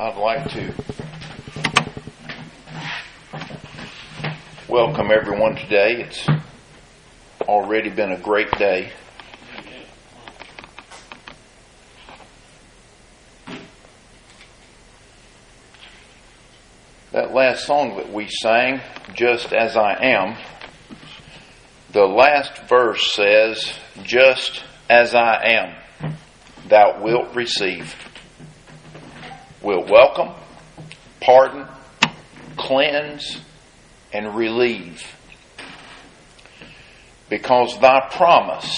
I'd like to welcome everyone today. It's already been a great day. That last song that we sang, Just As I Am, the last verse says, Just as I am, thou wilt receive. Will welcome, pardon, cleanse, and relieve. Because thy promise,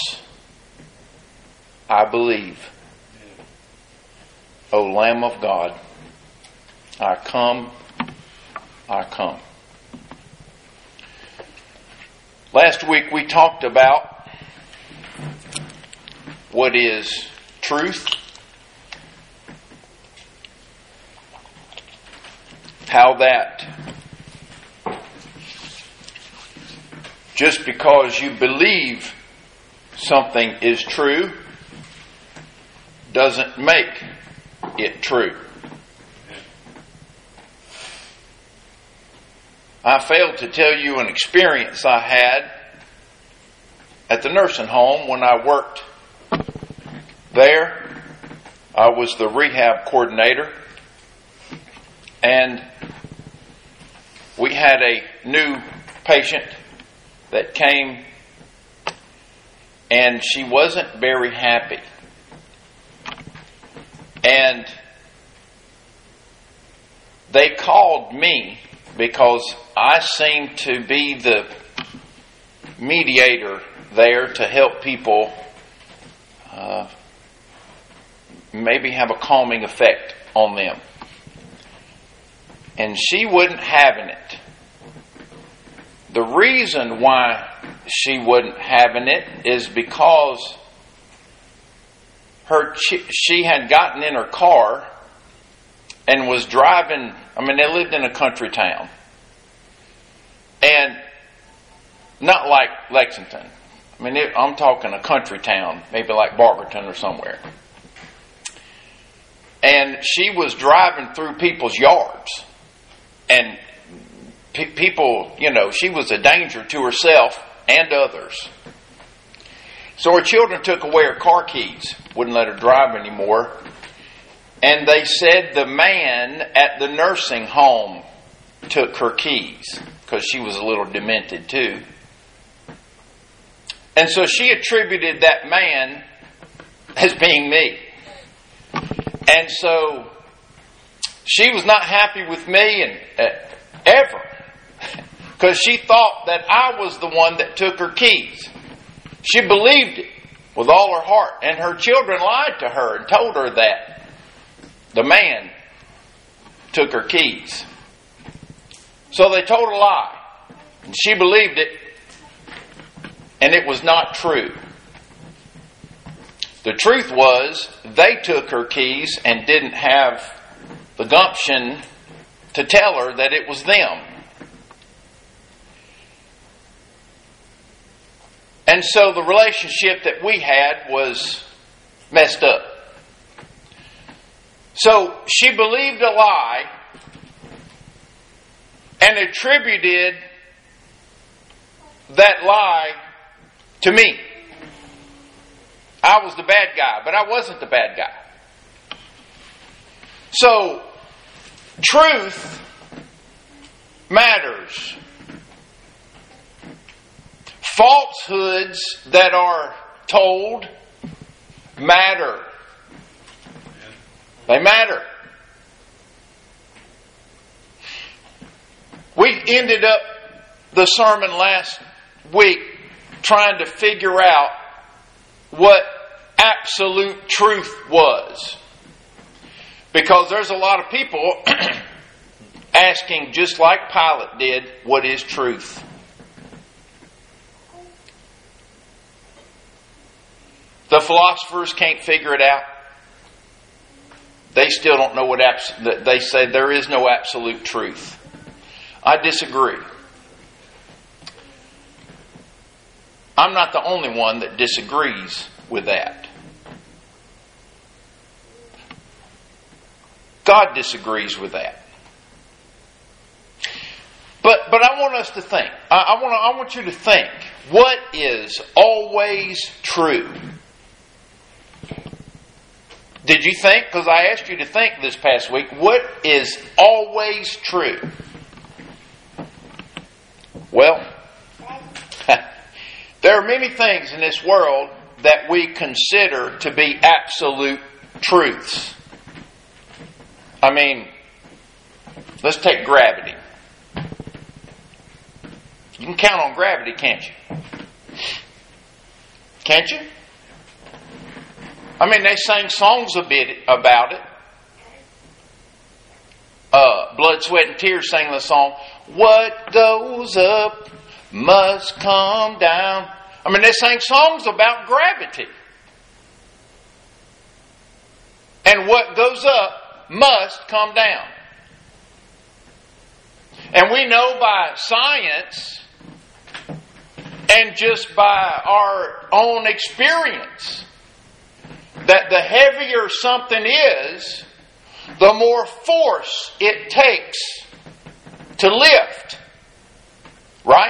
I believe. O Lamb of God, I come, I come. Last week we talked about what is truth, how that just because you believe something is true doesn't make it true. I failed to tell you an experience I had at the nursing home when I worked there. I was the rehab coordinator, and we had a new patient that came, and she wasn't very happy. And they called me because I seemed to be the mediator there to help people maybe have a calming effect on them. And she wasn't having it. The reason why she wasn't having it is because she had gotten in her car and was driving. They lived in a country town. And not like Lexington. I'm talking a country town, maybe like Barberton or somewhere. And she was driving through people's yards. And people, she was a danger to herself and others. So her children took away her car keys, wouldn't let her drive anymore. And they said the man at the nursing home took her keys because she was a little demented too. And so she attributed that man as being me. And so she was not happy with me and ever, because she thought that I was the one that took her keys. She believed it with all her heart, and her children lied to her and told her that the man took her keys. So they told a lie, and she believed it, and it was not true. The truth was, they took her keys and didn't have the gumption to tell her that it was them. And so the relationship that we had was messed up. So she believed a lie and attributed that lie to me. I was the bad guy, but I wasn't the bad guy. So, truth matters. Falsehoods that are told matter. They matter. We ended up the sermon last week trying to figure out what absolute truth was. Because there's a lot of people asking, just like Pilate did, what is truth? The philosophers can't figure it out. They still don't know what they say there is no absolute truth. I disagree. I'm not the only one that disagrees with that. God disagrees with that. But I want us to think. I want you to think. What is always true? Did you think? Because I asked you to think this past week. What is always true? Well, there are many things in this world that we consider to be absolute truths. I mean, let's take gravity. You can count on gravity, can't you? Can't you? I mean, they sang songs a bit about it. Blood, Sweat, and Tears sang the song, "What goes up must come down." I mean, they sang songs about gravity. And what goes up must come down. And we know by science and just by our own experience that the heavier something is, the more force it takes to lift. Right?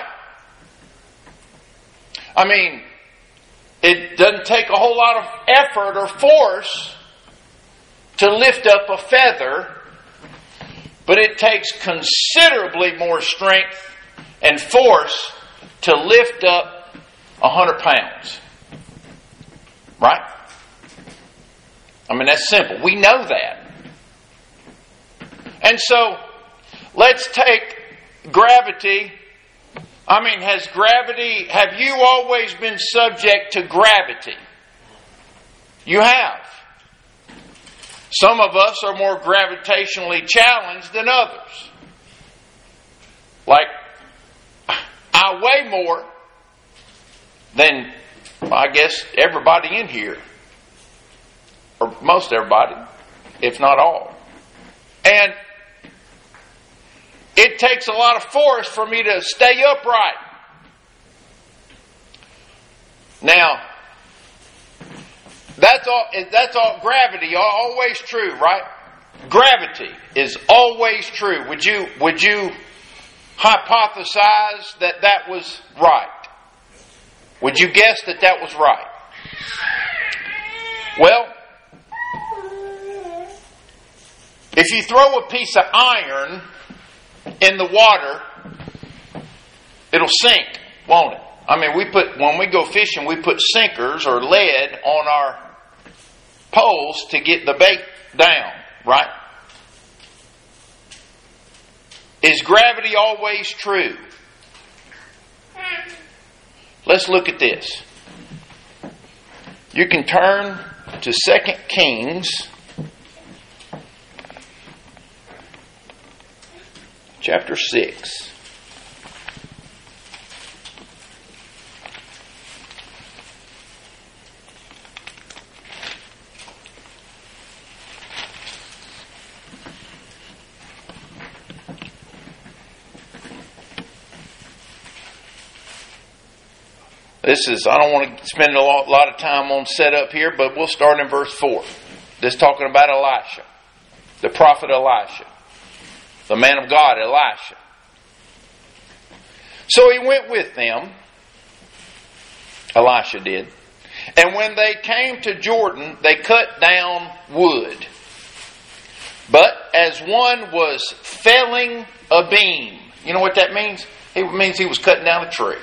I mean, it doesn't take a whole lot of effort or force to lift up a feather, but it takes considerably more strength and force to lift up 100 pounds. Right? I mean, that's simple. We know that. And so, let's take gravity. I mean, have you always been subject to gravity? You have. Some of us are more gravitationally challenged than others. Like, I weigh more than, I guess, everybody in here. Or most everybody, if not all. And it takes a lot of force for me to stay upright. Now, that's all gravity, always true, right? Gravity is always true. Would you hypothesize that was right? Would you guess that was right? Well, if you throw a piece of iron in the water, it'll sink, won't it? I mean, when we go fishing, we put sinkers or lead on our poles to get the bait down, right? Is gravity always true? Let's look at this. You can turn to 2 Kings chapter 6. I don't want to spend a lot of time on setup here, but we'll start in verse 4. This is talking about Elisha, the prophet Elisha, the man of God, Elisha. So he went with them, Elisha did, and when they came to Jordan, they cut down wood. But as one was felling a beam, you know what that means? It means he was cutting down a tree.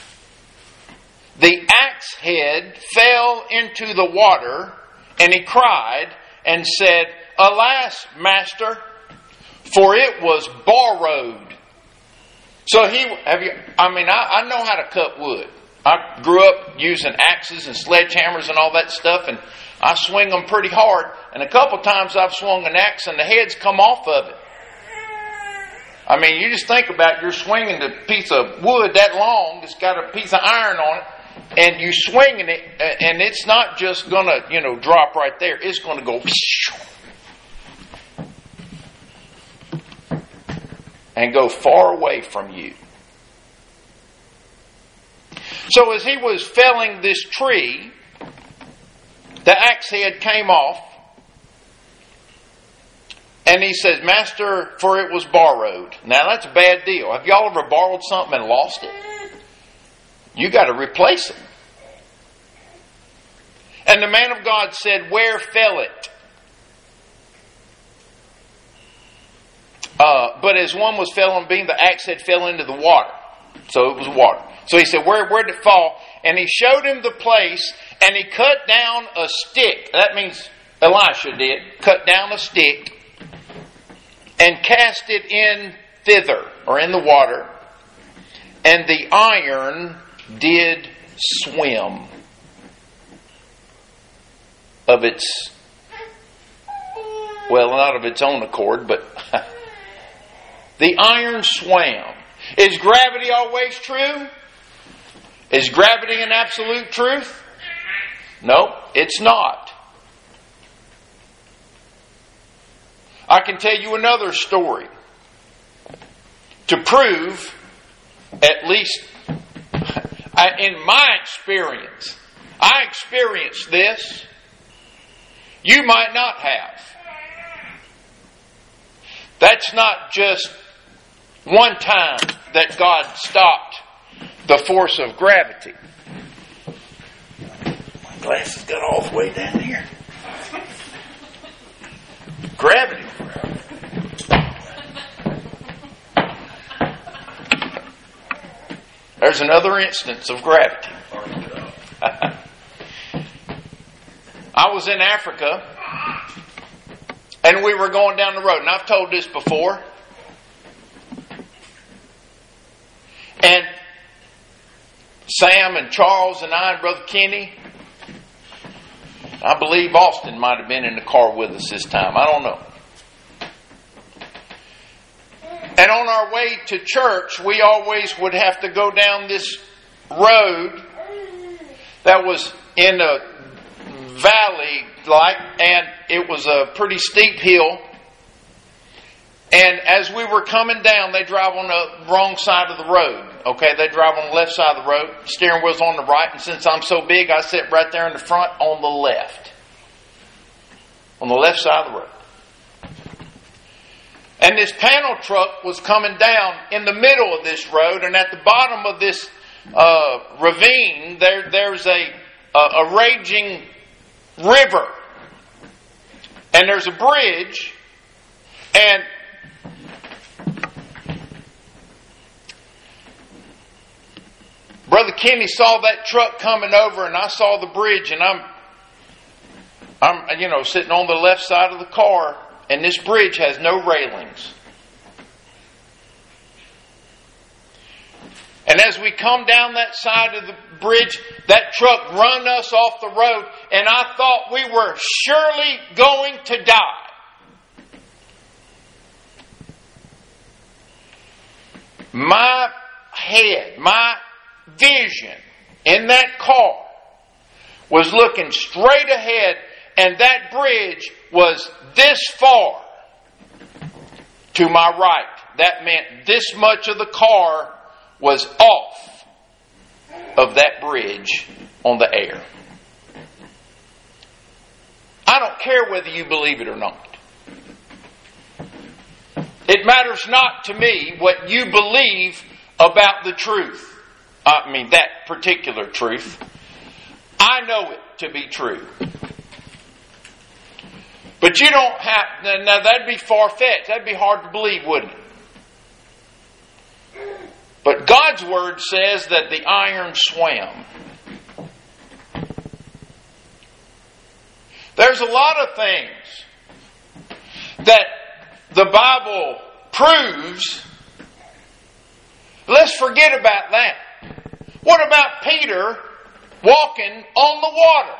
The axe head fell into the water, and he cried and said, "Alas, master, for it was borrowed." So I know how to cut wood. I grew up using axes and sledgehammers and all that stuff, and I swing them pretty hard. And a couple times I've swung an axe and the head's come off of it. I mean, you just think about it, you're swinging a piece of wood that long, it's got a piece of iron on it, and you swinging it, and it's not just going to, drop right there. It's going to go and go far away from you. So as he was felling this tree, the axe head came off, And he says, Master, for it was borrowed. Now that's a bad deal. Have y'all ever borrowed something and lost it? You got to replace it. And the man of God said, where fell it? But as one was fell on beam, the axe head fell into the water. So it was water. So he said, where did it fall? And he showed him the place, and he cut down a stick. That means Elisha did. Cut down a stick and cast it in thither, or in the water. And the iron did swim of its, well, not of its own accord, but the iron swam. Is gravity always true? Is gravity an absolute truth? No, it's not. I can tell you another story to prove, at least in my experience, I experienced this. You might not have. That's not just one time that God stopped the force of gravity. My glasses got all the way down here. Gravity. There's another instance of gravity. I was in Africa, and we were going down the road, and I've told this before. And Sam and Charles and I and Brother Kenny, I believe Austin might have been in the car with us this time. I don't know. And on our way to church, we always would have to go down this road that was in a valley-like, and it was a pretty steep hill. And as we were coming down, they drive on the wrong side of the road. Okay, they drive on the left side of the road. Steering wheel's on the right. And since I'm so big, I sit right there in the front on the left. On the left side of the road. And this panel truck was coming down in the middle of this road. And at the bottom of this ravine, there's a raging river. And there's a bridge. And Brother Kenny saw that truck coming over, and I saw the bridge, and I'm sitting on the left side of the car, and this bridge has no railings. And as we come down that side of the bridge, that truck run us off the road, and I thought we were surely going to die. My head, my vision in that car was looking straight ahead, and that bridge was this far to my right. That meant this much of the car was off of that bridge on the air. I don't care whether you believe it or not. It matters not to me what you believe about the truth. I mean, that particular truth. I know it to be true. But you don't have... Now, that'd be far-fetched. That'd be hard to believe, wouldn't it? But God's Word says that the iron swam. There's a lot of things that the Bible proves. Let's forget about that. What about Peter walking on the water?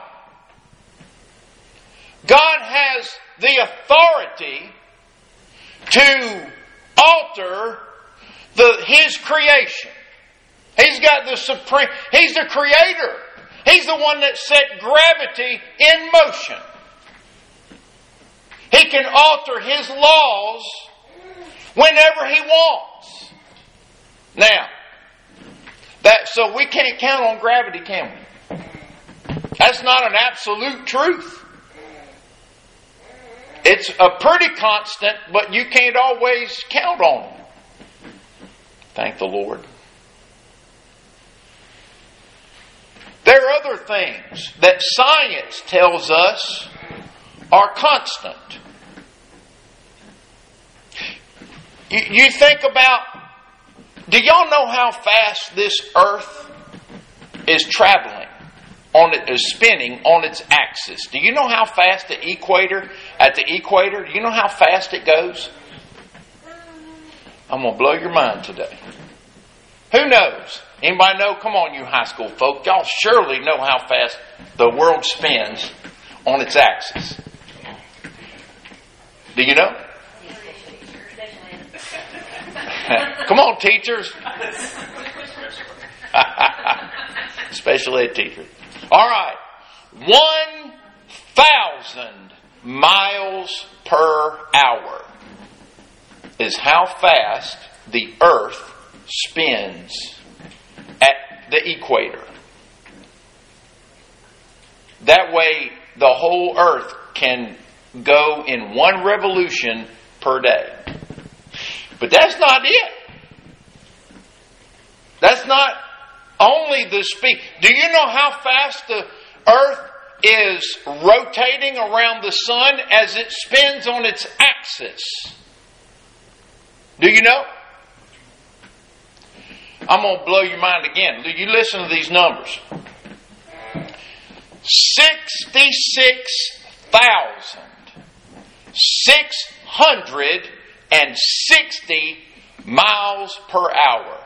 God has the authority to alter His creation. He's got the supreme... He's the creator. He's the one that set gravity in motion. He can alter His laws whenever He wants. Now, so we can't count on gravity, can we? That's not an absolute truth. It's a pretty constant, but you can't always count on it. Thank the Lord. There are other things that science tells us are constant. You think about, do y'all know how fast this earth is traveling? Is spinning on its axis. Do you know how fast at the equator, do you know how fast it goes? I'm going to blow your mind today. Who knows? Anybody know? Come on, you high school folk. Y'all surely know how fast the world spins on its axis. Do you know? Come on, teachers. Special ed teachers. All right. 1,000 miles per hour is how fast the earth spins at the equator. That way, the whole earth can go in one revolution per day. But that's not it. That's not only the speed. Do you know how fast the earth is rotating around the sun as it spins on its axis? Do you know? I'm going to blow your mind again. You listen to these numbers. 66,660 miles per hour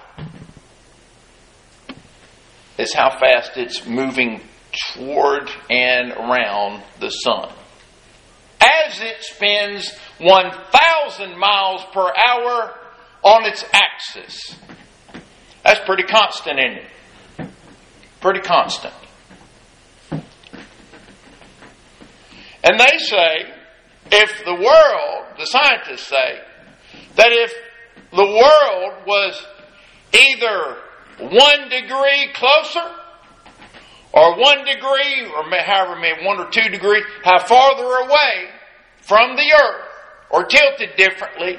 is how fast it's moving toward and around the sun. As it spins 1,000 miles per hour on its axis. That's pretty constant, isn't it? Pretty constant. And they say, if the world, the scientists say, that if the world was either 1 degree closer, or 1 degree, or however many, 1 or 2 degrees, how farther away from the earth, or tilted differently,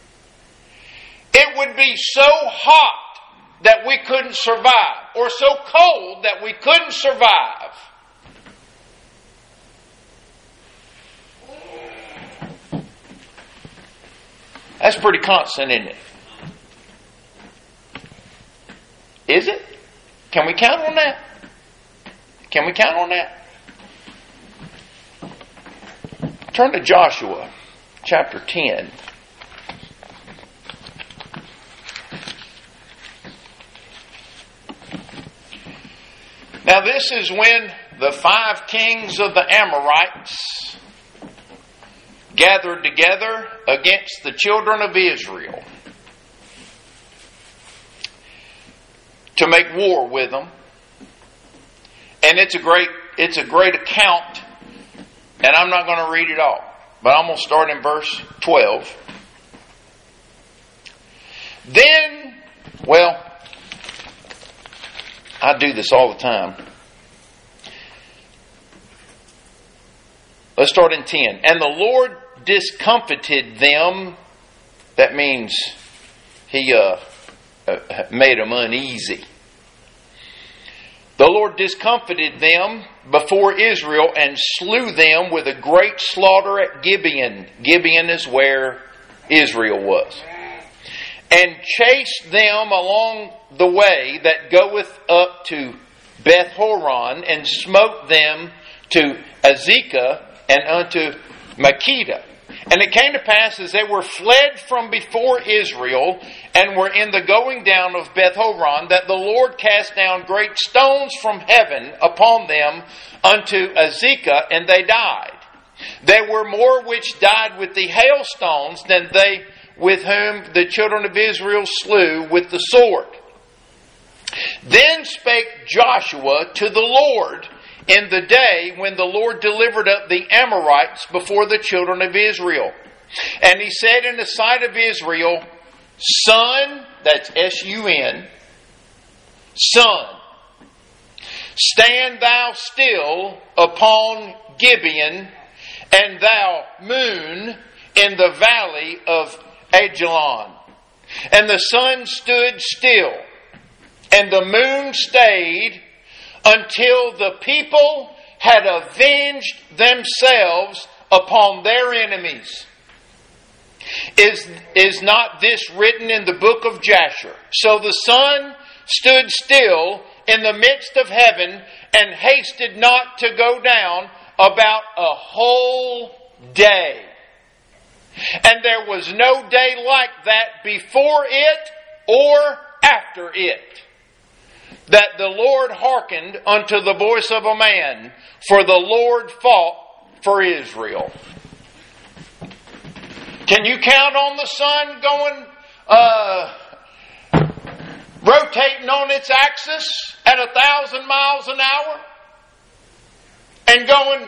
it would be so hot that we couldn't survive, or so cold that we couldn't survive. That's pretty constant, isn't it? Is it? Can we count on that? Can we count on that? Turn to Joshua chapter 10. Now this is when the 5 kings of the Amorites gathered together against the children of Israel to make war with them. And it's a great account, and I'm not going to read it all, but I'm going to start in verse 12. Then, well, I do this all the time. Let's start in 10. And the Lord discomfited them. That means He made them uneasy. The Lord discomfited them before Israel and slew them with a great slaughter at Gibeon. Gibeon is where Israel was. And chased them along the way that goeth up to Beth Horon, and smote them to Azekah and unto Makkedah. And it came to pass, as they were fled from before Israel, and were in the going down of Beth Horon, that the Lord cast down great stones from heaven upon them unto Azekah, and they died. There were more which died with the hailstones than they with whom the children of Israel slew with the sword. Then spake Joshua to the Lord in the day when the Lord delivered up the Amorites before the children of Israel. And he said in the sight of Israel, Son, that's S-U-N, Son, stand thou still upon Gibeon, and thou moon in the valley of Ajalon. And the sun stood still, and the moon stayed, until the people had avenged themselves upon their enemies. Is not this written in the book of Jasher? So the sun stood still in the midst of heaven, and hasted not to go down about a whole day. And there was no day like that before it or after it, that the Lord hearkened unto the voice of a man, for the Lord fought for Israel. Can you count on the sun going, rotating on its axis at 1,000 miles an hour? And going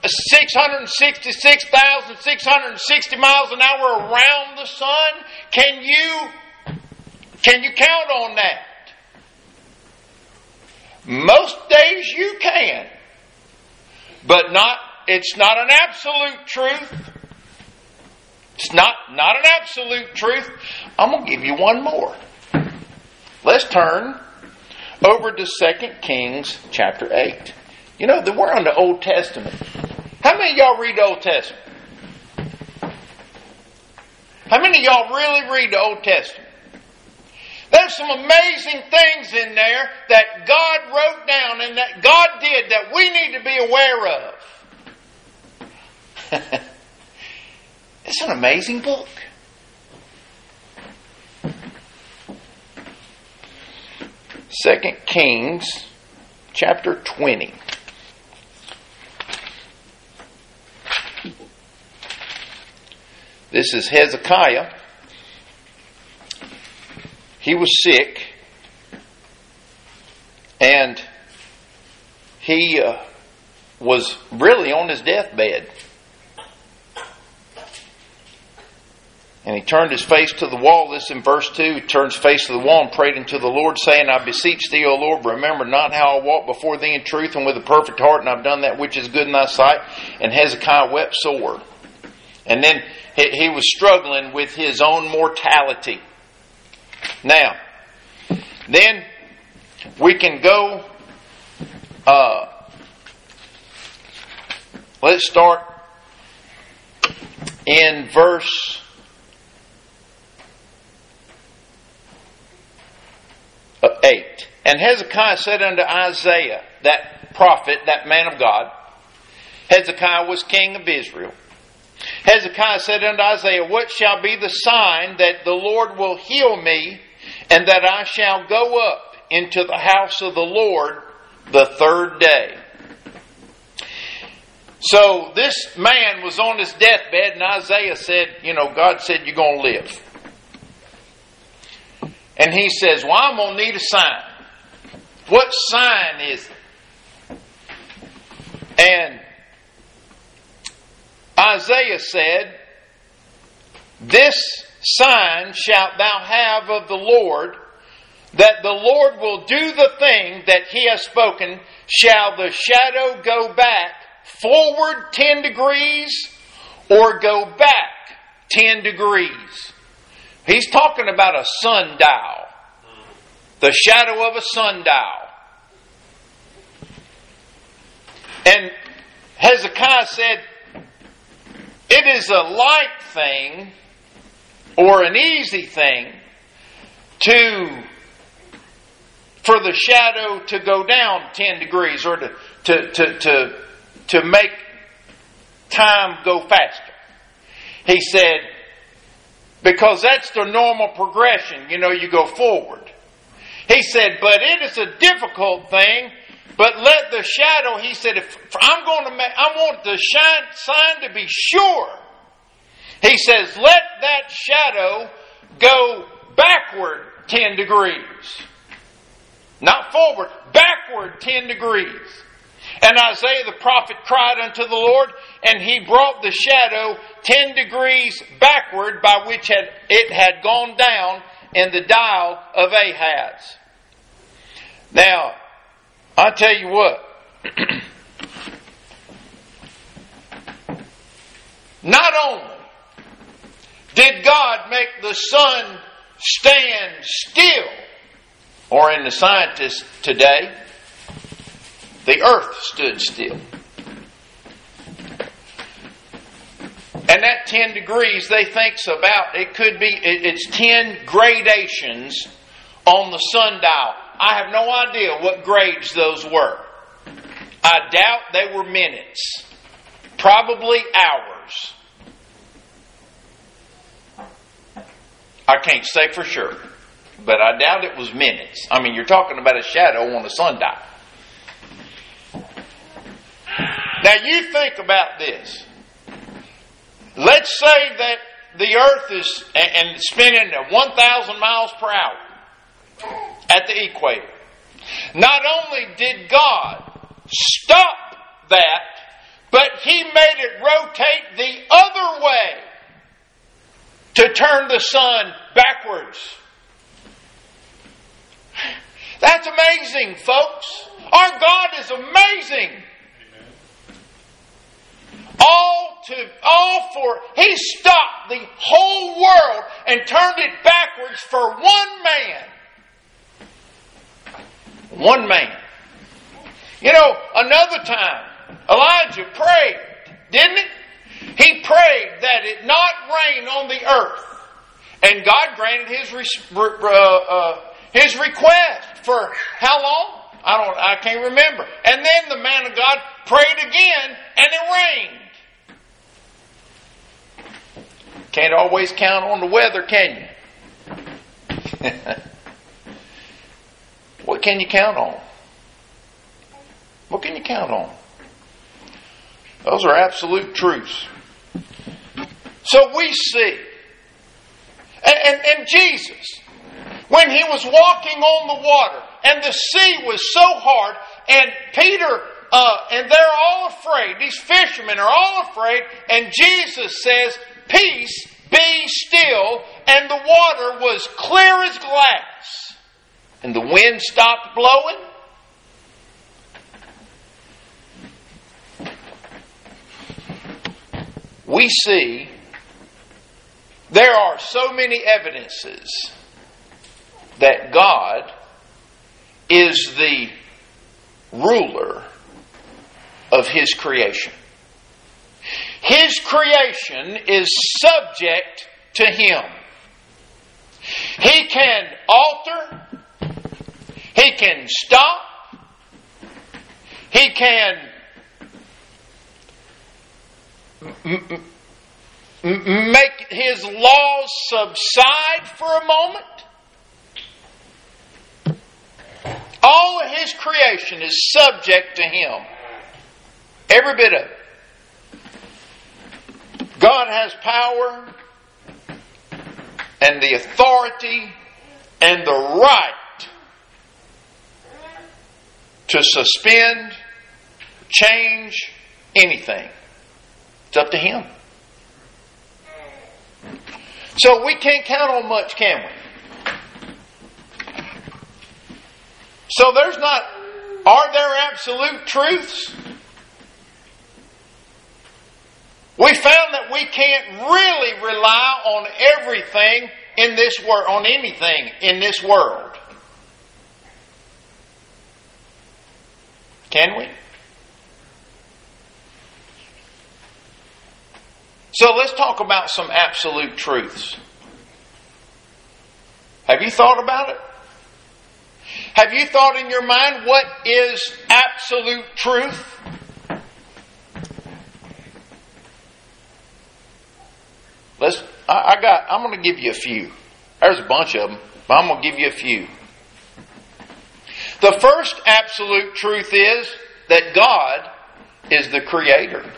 666,660 miles an hour around the sun? Can you count on that? Most days you can. But it's not an absolute truth. It's not an absolute truth. I'm going to give you one more. Let's turn over to 2 Kings chapter 8. You know, we're on the Old Testament. How many of y'all read the Old Testament? How many of y'all really read the Old Testament? There's some amazing things in there that God wrote down and that God did that we need to be aware of. It's an amazing book. Second Kings chapter 20. This is Hezekiah. He was sick, and he was really on his deathbed. And he turned his face to the wall. This in verse 2. He turned his face to the wall and prayed unto the Lord, saying, I beseech thee, O Lord, remember not how I walked before thee in truth and with a perfect heart, and I've done that which is good in thy sight. And Hezekiah wept sore. And then he was struggling with his own mortality. Now, then we can go, let's start in verse 8. And Hezekiah said unto Isaiah, that prophet, that man of God, Hezekiah was king of Israel. Hezekiah said unto Isaiah, what shall be the sign that the Lord will heal me, and that I shall go up into the house of the Lord the third day? So this man was on his deathbed, and Isaiah said, God said you're going to live. And he says, well, I'm going to need a sign. What sign is it? And Isaiah said, this sign shalt thou have of the Lord, that the Lord will do the thing that he has spoken. Shall the shadow go back forward 10 degrees or go back 10 degrees? He's talking about a sundial. The shadow of a sundial. And Hezekiah said, it is a light thing or an easy thing for the shadow to go down 10 degrees or to make time go faster. He said, because that's the normal progression, you go forward. He said, but it is a difficult thing, but let the shadow, he said, I want the sign to be sure. He says, let that shadow go backward 10 degrees. Not forward, backward 10 degrees. And Isaiah the prophet cried unto the Lord, and he brought the shadow 10 degrees backward, by which it had gone down in the dial of Ahaz. Now, I tell you what, Not only did God make the sun stand still, or in the scientists today, the earth stood still. And that 10 degrees they think's about, it's 10 gradations on the sundial. I have no idea what grades those were. I doubt they were minutes. Probably hours. I can't say for sure, but I doubt it was minutes. I mean, you're talking about a shadow on a sundial. Now you think about this. Let's say that the earth is and spinning at 1,000 miles per hour at the equator. Not only did God stop that, but He made it rotate the other way to turn the sun backwards. That's amazing, folks. Our God is amazing. He stopped the whole world and turned it backwards for one man. One man. You know, another time, Elijah prayed, didn't he? He prayed that it not rain on the earth. And God granted his request for how long? I can't remember. And then the man of God prayed again and it rained. Can't always count on the weather, can you? What can you count on? What can you count on? Those are absolute truths. So we see. And Jesus, when He was walking on the water, and the sea was so hard, and Peter, and they're all afraid. These fishermen are all afraid, and Jesus says, "Peace, be still," and the water was clear as glass. And the wind stopped blowing. We see there are so many evidences that God is the ruler of His creation. His creation is subject to Him. He can alter. He can stop. He can make His laws subside for a moment. All of His creation is subject to Him. Every bit of it. God has power and the authority and the right to suspend, change anything. It's up to Him. So we can't count on much, can we? So are there absolute truths? We found that we can't really rely on everything in this world, on anything in this world. Can we? So let's talk about some absolute truths. Have you thought about it? Have you thought in your mind what is absolute truth? I'm going to give you a few. There's a bunch of them, but I'm going to give you a few. The first absolute truth is that God is the Creator.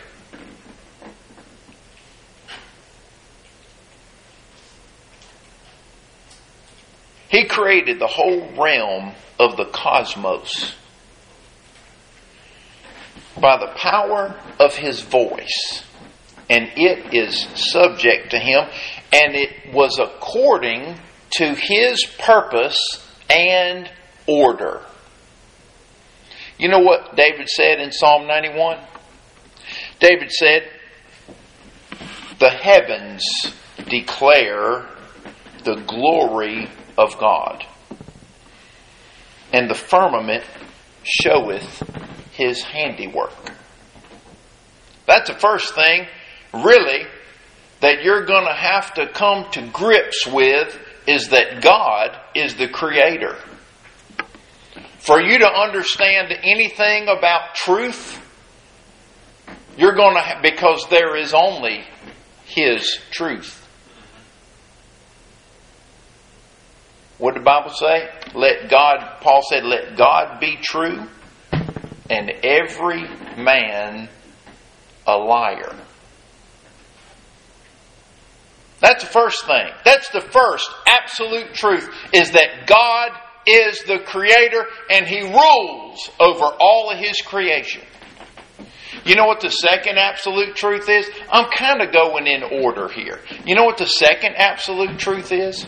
He created the whole realm of the cosmos by the power of His voice. And it is subject to Him. And it was according to His purpose and order. You know what David said in Psalm 91? David said, The heavens declare the glory of God, and the firmament showeth His handiwork. That's the first thing, really, that you're going to have to come to grips with, is that God is the Creator. For you to understand anything about truth, you're going to because there is only His truth. What did the Bible say? Paul said, let God be true and every man a liar. That's the first thing. That's the first absolute truth, is that God is the Creator and He rules over all of His creation. You know what the second absolute truth is? I'm kind of going in order here. You know what the second absolute truth is?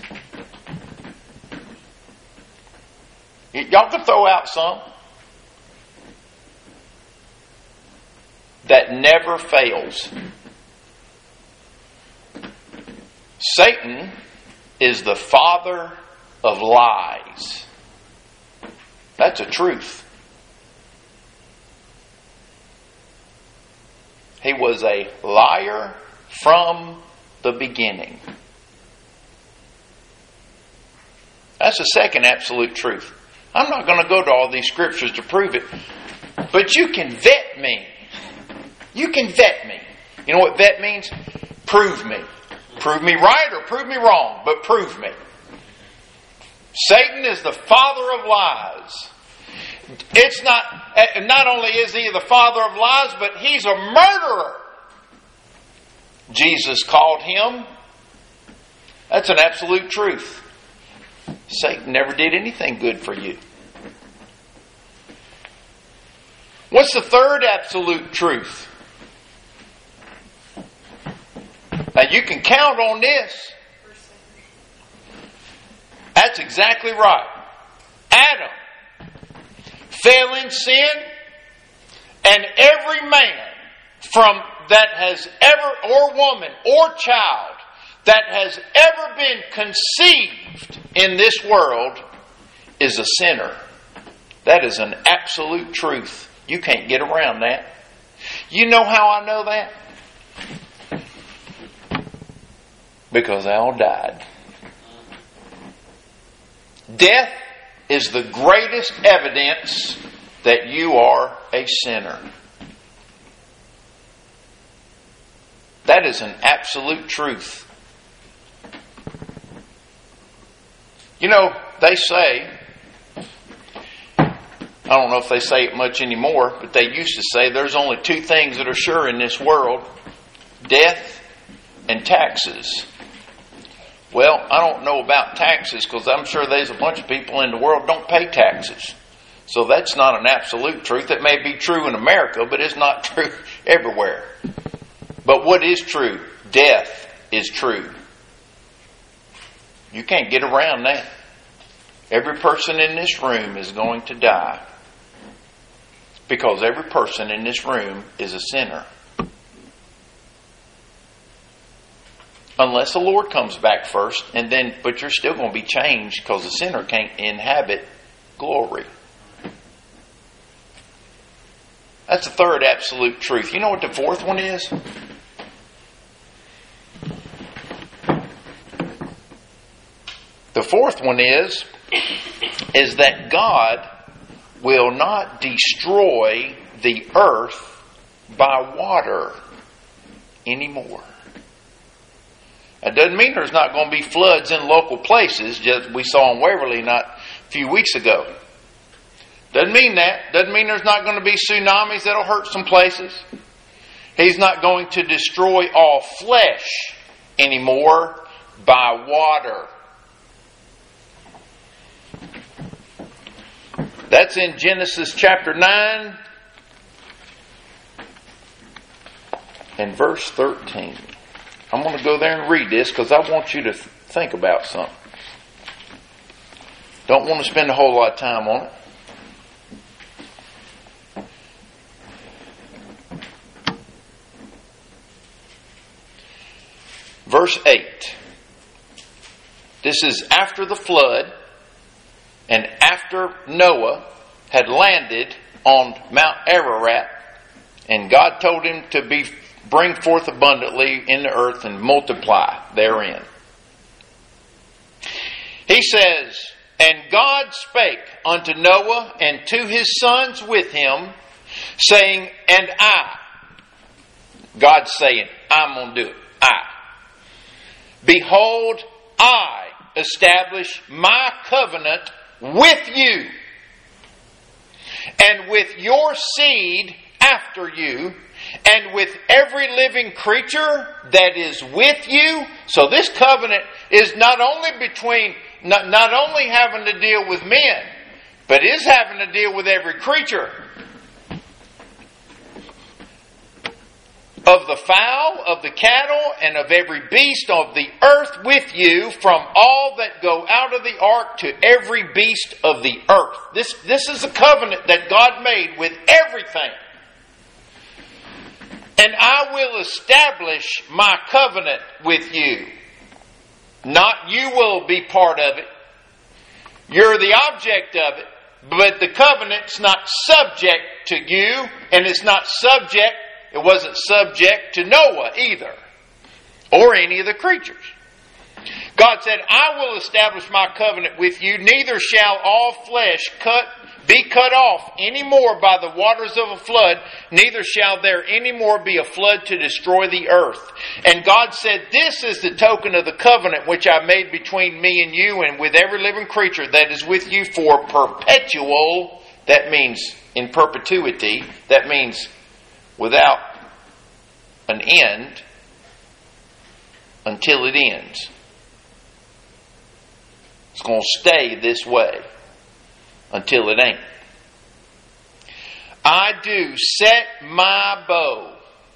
Y'all can throw out some. That never fails. Satan is the father of lies. That's a truth. He was a liar from the beginning. That's the second absolute truth. I'm not going to go to all these scriptures to prove it, but you can vet me. You can vet me. You know what vet means? Prove me. Prove me right or prove me wrong, but prove me. Satan is the father of lies. It's not only is he the father of lies, but he's a murderer. Jesus called him. That's an absolute truth. Satan never did anything good for you. What's the third absolute truth? Now you can count on this. That's exactly right. Adam fell in sin, and every man from that has ever, or woman, or child, that has ever been conceived in this world is a sinner. That is an absolute truth. You can't get around that. You know how I know that? Because they all died. Death is the greatest evidence that you are a sinner. That is an absolute truth. You know, they say, I don't know if they say it much anymore, but they used to say there's only two things that are sure in this world: death and taxes. Well, I don't know about taxes, because I'm sure there's a bunch of people in the world don't pay taxes. So that's not an absolute truth. It may be true in America, but it's not true everywhere. But what is true? Death is true. You can't get around that. Every person in this room is going to die. Because every person in this room is a sinner. Unless the Lord comes back first, but you're still going to be changed, because the sinner can't inhabit glory. That's the third absolute truth. You know what the fourth one is? The fourth one is that God will not destroy the earth by water anymore. That doesn't mean there's not going to be floods in local places, just we saw in Waverly not a few weeks ago. Doesn't mean that. Doesn't mean there's not going to be tsunamis that'll hurt some places. He's not going to destroy all flesh anymore by water. That's in Genesis chapter 9 and verse 13. I'm going to go there and read this because I want you to think about something. Don't want to spend a whole lot of time on it. verse 8. This is after the flood and after Noah had landed on Mount Ararat, and God told him to bring forth abundantly in the earth and multiply therein. He says, "And God spake unto Noah and to his sons with him, saying, and I," God's saying, I'm going to do it. "Behold, I establish my covenant with you and with your seed after you and with every living creature that is with you." So this covenant is not only having to deal with men, but is having to deal with every creature. "Of the fowl, of the cattle, and of every beast of the earth with you, from all that go out of the ark to every beast of the earth." This is a covenant that God made with everything. "And I will establish my covenant with you." Not you will be part of it. You're the object of it. But the covenant's not subject to you, and it wasn't subject to Noah either, or any of the creatures. God said, "I will establish my covenant with you, neither shall all flesh be cut off any more by the waters of a flood, neither shall there any more be a flood to destroy the earth." And God said, "This is the token of the covenant which I made between me and you and with every living creature that is with you for perpetual," that means in perpetuity, that means without an end, until it ends. It's going to stay this way until it ain't. "I do set my bow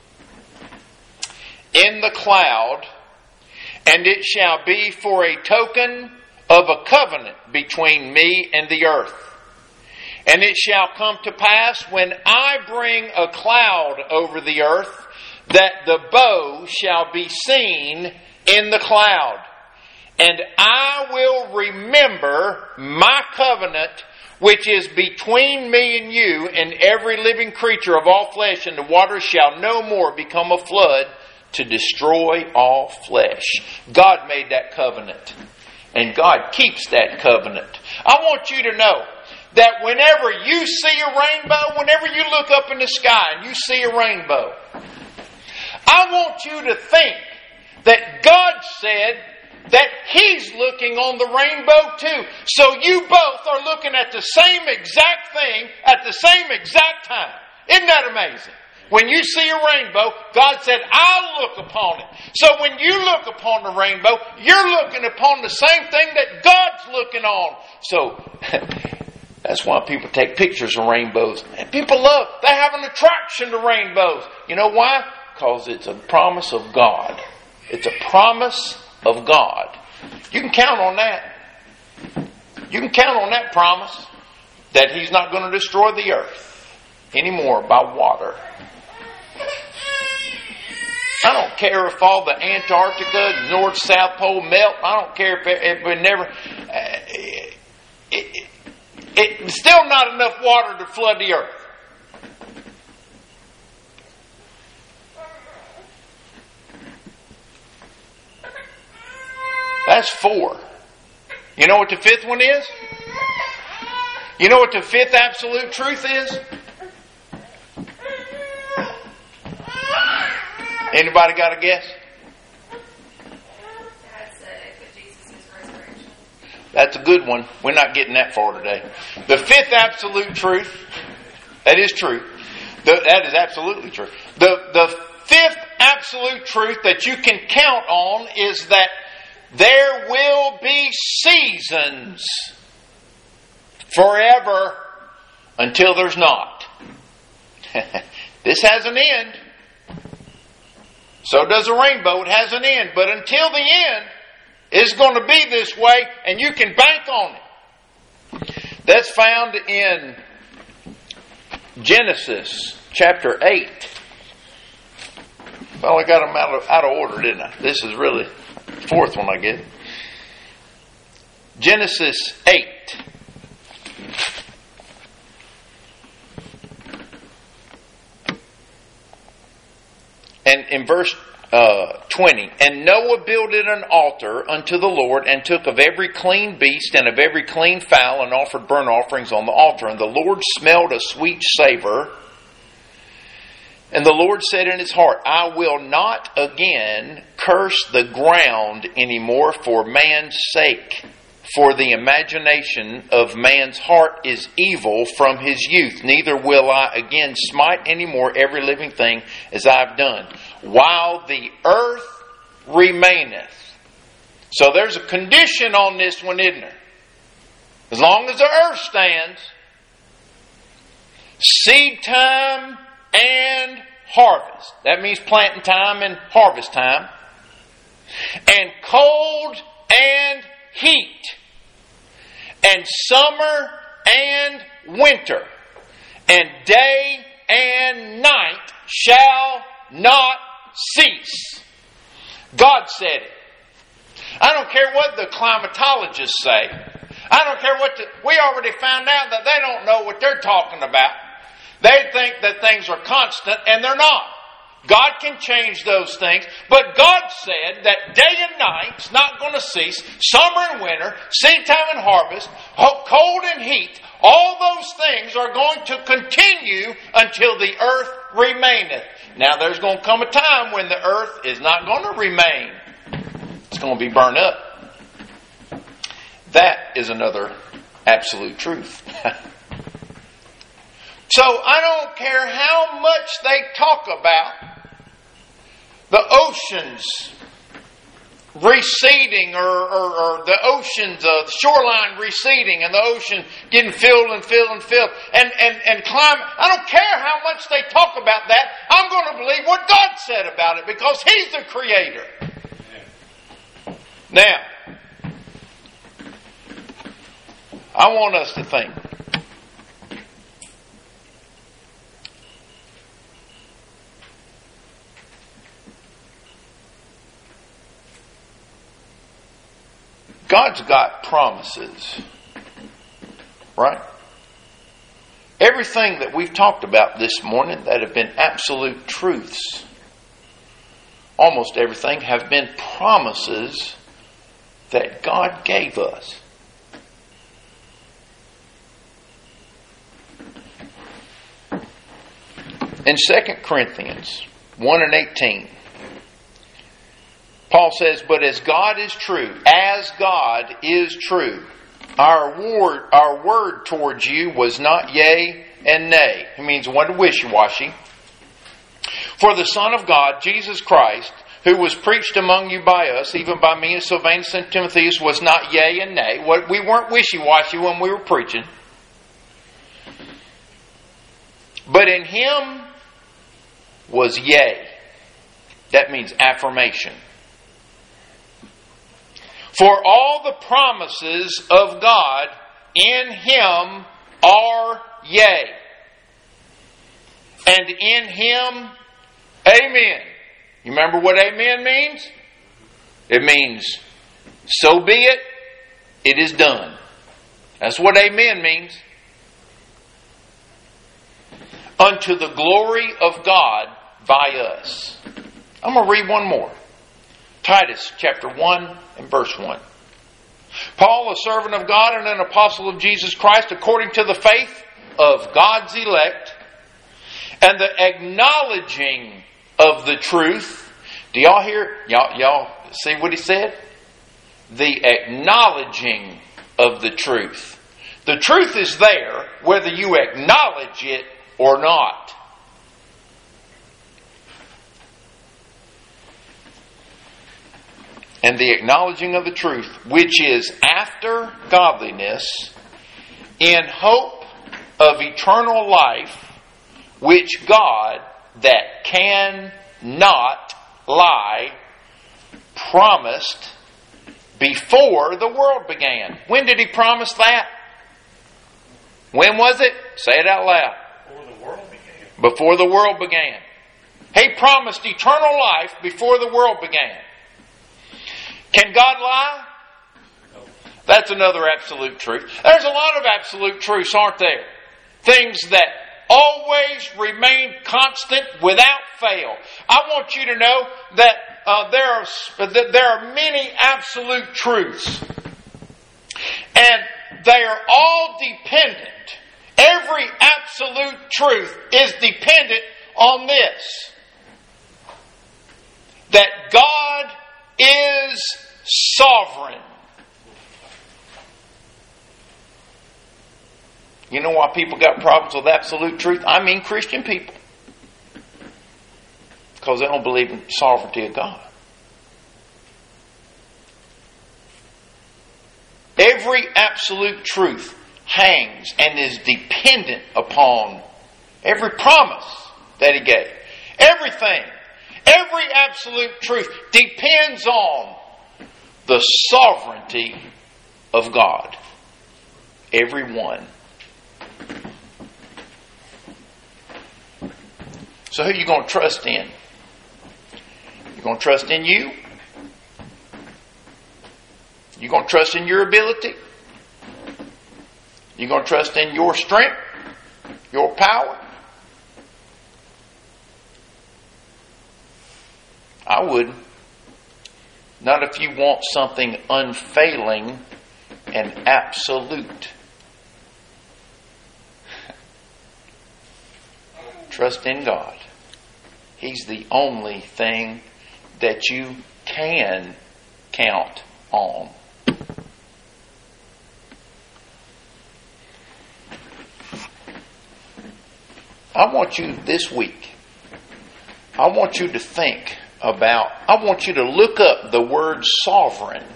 in the cloud, and it shall be for a token of a covenant between me and the earth. And it shall come to pass when I bring a cloud over the earth, that the bow shall be seen in the cloud. And I will remember my covenant, which is between me and you and every living creature of all flesh, and the waters shall no more become a flood to destroy all flesh." God made that covenant, and God keeps that covenant. I want you to know that whenever you see a rainbow, whenever you look up in the sky and you see a rainbow, I want you to think that God said that He's looking on the rainbow too. So you both are looking at the same exact thing at the same exact time. Isn't that amazing? When you see a rainbow, God said, I'll look upon it. So when you look upon the rainbow, you're looking upon the same thing that God's looking on. So that's why people take pictures of rainbows. And people love, they have an attraction to rainbows. You know why? Because it's a promise of God. It's a promise of God. You can count on that. You can count on that promise that He's not going to destroy the earth anymore by water. I don't care if all the Antarctica, North, South Pole melt. I don't care if it would never... It's still not enough water to flood the earth. That's 4. You know what the 5th one is? You know what the 5th absolute truth is? Anybody got a guess? That's a good one. We're not getting that far today. The 5th absolute truth, that is true. That is absolutely true. The 5th absolute truth that you can count on is that there will be seasons forever until there's not. This has an end. So does a rainbow. It has an end. But until the end, it's going to be this way, and you can bank on it. That's found in Genesis chapter 8. Well, I got them out of order, didn't I? This is really the fourth one, I guess. Genesis 8. And in verse 20, and Noah builded an altar unto the Lord, and took of every clean beast and of every clean fowl, and offered burnt offerings on the altar. And the Lord smelled a sweet savor. And the Lord said in his heart, I will not again curse the ground anymore for man's sake. For the imagination of man's heart is evil from his youth. Neither will I again smite anymore every living thing as I've done, while the earth remaineth. So there's a condition on this one, isn't there? As long as the earth stands, seed time and harvest. That means planting time and harvest time. And cold and heat. And summer and winter. And day and night shall not cease. God said it. I don't care what the climatologists say. I don't care we already found out that they don't know what they're talking about. They think that things are constant, and they're not. God can change those things, but God said that day and night's not going to cease, summer and winter, seed time and harvest, cold and heat, all those things are going to continue until the earth remaineth. Now there's going to come a time when the earth is not going to remain. It's going to be burned up. That is another absolute truth. So I don't care how much they talk about the oceans receding or the oceans, the shoreline receding and the ocean getting filled and filled and filled and climate. I don't care how much they talk about that. I'm going to believe what God said about it because He's the Creator. Now, I want us to think. God's got promises, right? Everything that we've talked about this morning that have been absolute truths, almost everything have been promises that God gave us. In 2 Corinthians 1 and 18, Paul says, but as God is true, our word towards you was not yea and nay. It means it wasn't wishy-washy. For the Son of God, Jesus Christ, who was preached among you by us, even by me and Silvanus and Timotheus, was not yea and nay. We weren't wishy-washy when we were preaching. But in Him was yea. That means affirmation. For all the promises of God in Him are yea. And in Him, amen. You remember what amen means? It means, so be it, it is done. That's what amen means. Unto the glory of God by us. I'm going to read one more. Titus chapter 1 and verse 1. Paul, a servant of God and an apostle of Jesus Christ, according to the faith of God's elect, and the acknowledging of the truth. Do y'all hear? Y'all see what he said? The acknowledging of the truth. The truth is there whether you acknowledge it or not. And the acknowledging of the truth, which is after godliness, in hope of eternal life, which God, that cannot lie, promised before the world began. When did He promise that? When was it? Say it out loud. Before the world began. Before the world began. He promised eternal life before the world began. Can God lie? That's another absolute truth. There's a lot of absolute truths, aren't there? Things that always remain constant without fail. I want you to know that there are many absolute truths. And they are all dependent. Every absolute truth is dependent on this. That God is sovereign. You know why people got problems with absolute truth? I mean Christian people. Because they don't believe in the sovereignty of God. Every absolute truth hangs and is dependent upon every promise that He gave. Everything, every absolute truth depends on the sovereignty of God. Every one. So who are you going to trust in? You're going to trust in you? You're going to trust in your ability? You're going to trust in your strength? Your power? I wouldn't. Not if you want something unfailing and absolute. Trust in God. He's the only thing that you can count on. I want you this week, I want you to think about, I want you to look up the word sovereign.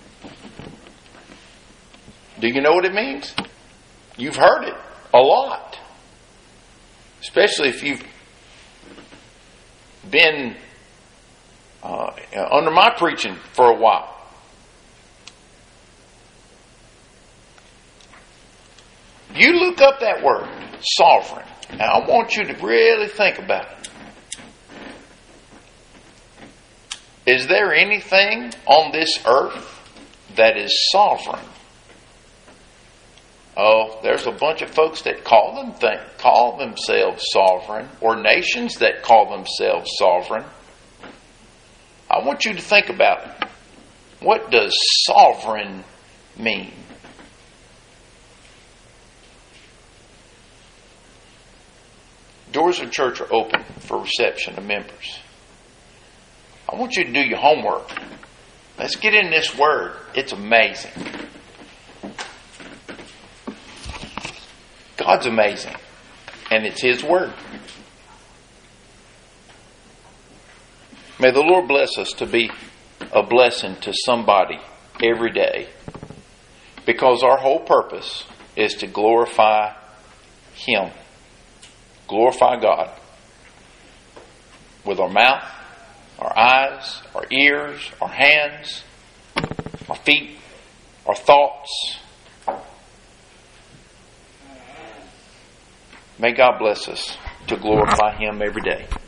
Do you know what it means? You've heard it a lot. Especially if you've been under my preaching for a while. You look up that word, sovereign. Now I want you to really think about it. Is there anything on this earth that is sovereign? Oh, there's a bunch of folks that call themselves sovereign, or nations that call themselves sovereign. I want you to think about it. What does sovereign mean? Doors of church are open for reception of members. I want you to do your homework. Let's get in this word. It's amazing. God's amazing. And it's His word. May the Lord bless us to be a blessing to somebody every day. Because our whole purpose is to glorify Him. Glorify God. With our mouth, our eyes, our ears, our hands, our feet, our thoughts. May God bless us to glorify Him every day.